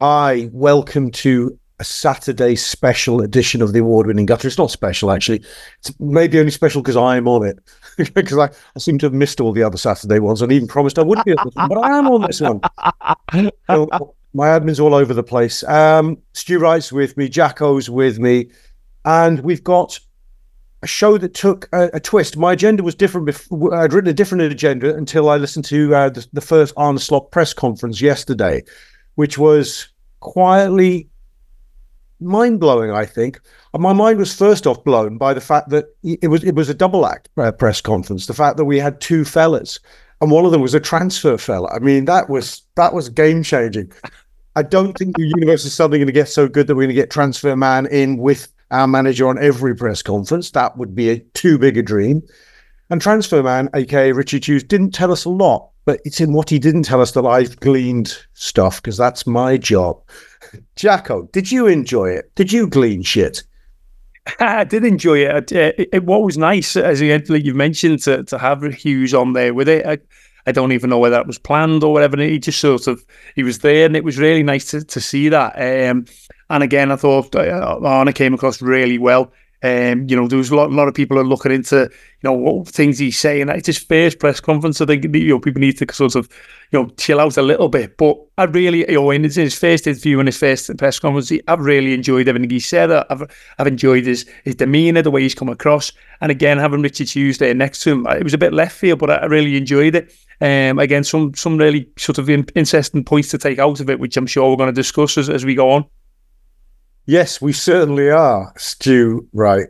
Hi, welcome to a Saturday special edition of the award-winning Gutter. It's not special, actually. It's maybe only special because I'm on it. Because I seem to have missed all the other Saturday ones and even promised I wouldn't be on this one, but I am on this one. So my admin's all over the place. Stu Wright's with me, Jacko's with me, and we've got a show that took a twist. My agenda was different. I'd written a different agenda until I listened to the first Arne Slot press conference yesterday, which was quietly mind-blowing, I think. And my mind was first off blown by the fact that it was a double act press conference. The fact that we had two fellas, and one of them was a transfer fella. I mean, that was game changing. I don't think the universe is suddenly going to get so good that we're going to get Transfer Man in with our manager on every press conference. That would be too big a dream. And Transfer Man, aka Richard Hughes, didn't tell us a lot, but it's in what he didn't tell us that I've gleaned stuff, because that's my job. Jacko, did you enjoy it? Did you glean shit? I did enjoy it. What was nice, as you've mentioned, to have Hughes on there with it. I don't even know whether that was planned or whatever. He just he was there, and it was really nice to see that. And again, I thought Arne came across really well. There was a lot of people are looking into, what things he's saying. It's his first press conference. I think, people need to sort of, chill out a little bit. But I really, in his first interview and his first press conference, I've really enjoyed everything he said. I've enjoyed his demeanour, the way he's come across. And again, having Richard Hughes there next to him, it was a bit left field, but I really enjoyed it. Again, some really sort of interesting points to take out of it, which I'm sure we're going to discuss as we go on. Yes, we certainly are, Stu. Right.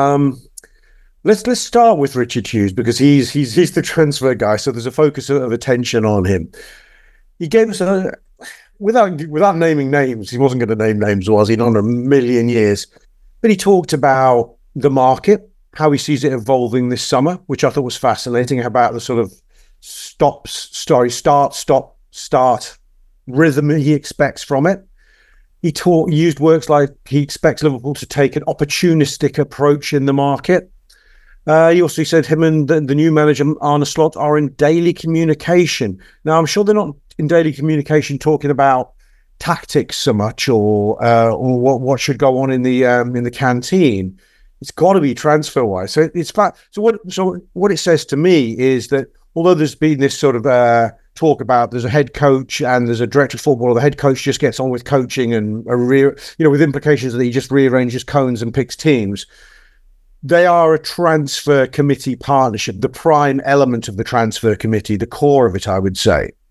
Let's start with Richard Hughes, because he's the transfer guy, so there's a focus of attention on him. He gave us without naming names. He wasn't going to name names, was he? Not in a million years. But he talked about the market, how he sees it evolving this summer, which I thought was fascinating. About the sort of start rhythm he expects from it. He used words like he expects Liverpool to take an opportunistic approach in the market. He also said him and the new manager, Arne Slot, are in daily communication. Now, I'm sure they're not in daily communication talking about tactics so much, or what should go on in the canteen. It's got to be transfer wise. So it's fact. So what it says to me is that although there's been this sort of talk about there's a head coach and there's a director of football, or the head coach just gets on with coaching and with implications that he just rearranges cones and picks teams. They are a transfer committee partnership, the prime element of the transfer committee, the core of it, I would say.